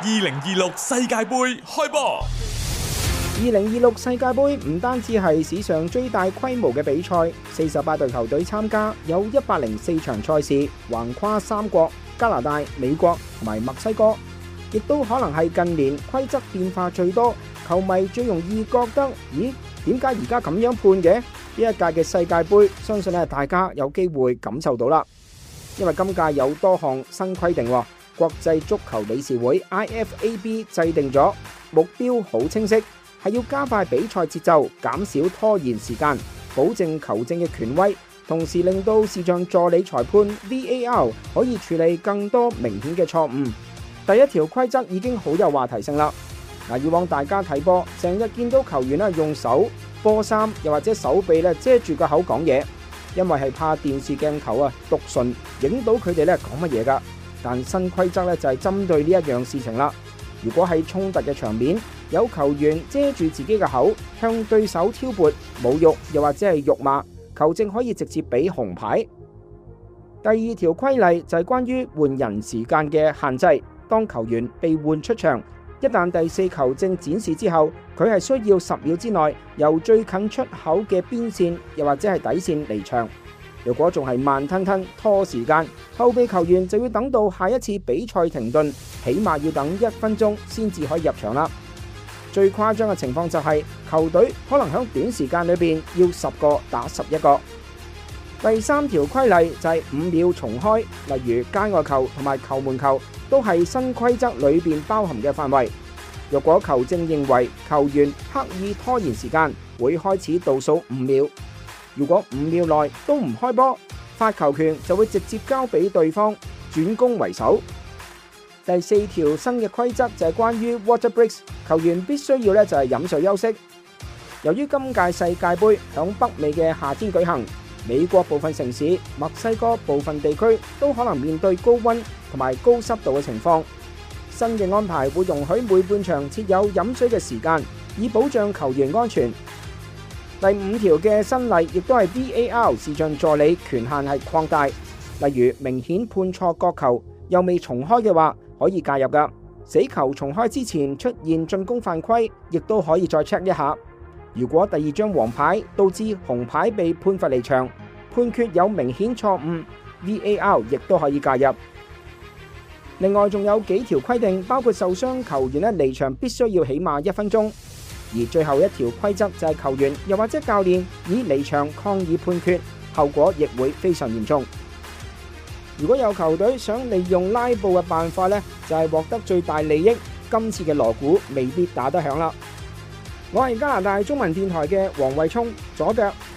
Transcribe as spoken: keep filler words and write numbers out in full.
二零二六世界盃開波！ 二零二六世界盃唔單止係史上最大規模嘅比賽，四十八隊球隊參加，有一百零四場賽事，橫跨三國加拿大、美國同埋墨西哥，亦都可能係近年規則變化最多，球迷最容易覺得，咦，點解而家咁樣判嘅？呢一屆嘅世界盃，相信咧大家有機會感受到啦，因為今屆有多項新規定，國際足球理事會 I F A B 制定咗目標，好清晰，係要加快比賽節奏，減少拖延時間，保證球證嘅權威，同時令到視像助理裁判 V A R 可以處理更多明顯嘅錯誤。第一條規則已經好有話題性啦。嗱，以往大家睇波，成日見到球員咧用手、波衫又或者手臂咧遮住個口講嘢，因為係怕電視鏡頭啊讀唇影到佢哋咧講乜嘢噶。但新規則咧就係針對呢一樣事情啦。如果喺衝突嘅場面，有球員遮住自己嘅口，向對手挑撥、侮辱又或者係辱罵，球證可以直接俾紅牌。第二條規例就係關於換人時間嘅限制。當球員被換出場，一旦第四球證展示之後，佢係需要十秒之內由最近出口嘅邊線又或者係底線離場。如果仲係慢吞吞拖時間，後備球員就要等到下一次比賽停頓，起碼要等一分鐘先至可以入場啦。最誇張嘅情況就係球隊可能喺短時間裏邊要十個打十一個。第三條規例就係五秒重開，例如界外球同埋球門球都係新規則裏邊包含嘅範圍。若果球證認為球員刻意拖延時間，會開始倒數五秒。如果五秒內都唔開波，發球權就會直接交俾對方，轉攻為守。第四條新嘅規則就係關於 water breaks， 球員必須要咧就係飲水休息。由於今屆世界盃響北美嘅夏天舉行，美國部分城市、墨西哥部分地區都可能面對高溫同埋高濕度嘅情況。新嘅安排會容許每半場設有飲水嘅時間，以保障球員安全。第五條嘅新例亦都係 V A R 視像助理權限係擴大，例如明顯判錯角球又未重開嘅話，可以介入噶。死球重開之前出現進攻犯規，亦都可以再 check 一下。如果第二張黃牌導致紅牌被判罰離場，判決有明顯錯誤 ，V A R 亦都可以介入。另外仲有幾條規定，包括受傷球員咧離場必須要起碼一分鐘。而最後一條規則就係球員又或者教練以離場抗議判決，後果亦會非常嚴重。如果有球隊想利用拉布嘅辦法呢，就係獲得最大利益，今次嘅鑼鼓未必打得響啦。我係加拿大中文電台嘅黃慧聰，左腳